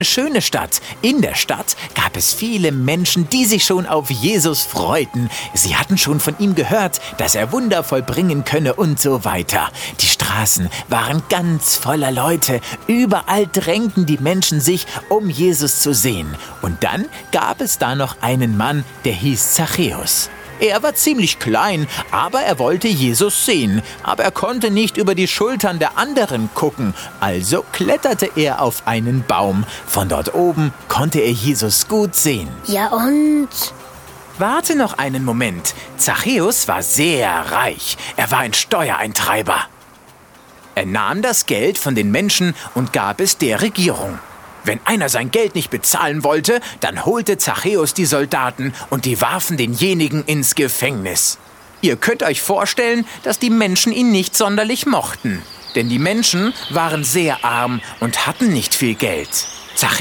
Schöne Stadt. In der Stadt gab es viele Menschen, die sich schon auf Jesus freuten. Sie hatten schon von ihm gehört, dass er Wunder vollbringen könne und so weiter. Die Straßen waren ganz voller Leute. Überall drängten die Menschen sich, um Jesus zu sehen. Und dann gab es da noch einen Mann, der hieß Zachäus. Er war ziemlich klein, aber er wollte Jesus sehen. Aber er konnte nicht über die Schultern der anderen gucken. Also kletterte er auf einen Baum. Von dort oben konnte er Jesus gut sehen. Ja und? Warte noch einen Moment. Zachäus war sehr reich. Er war ein Steuereintreiber. Er nahm das Geld von den Menschen und gab es der Regierung. Wenn einer sein Geld nicht bezahlen wollte, dann holte Zachäus die Soldaten und die warfen denjenigen ins Gefängnis. Ihr könnt euch vorstellen, dass die Menschen ihn nicht sonderlich mochten. Denn die Menschen waren sehr arm und hatten nicht viel Geld.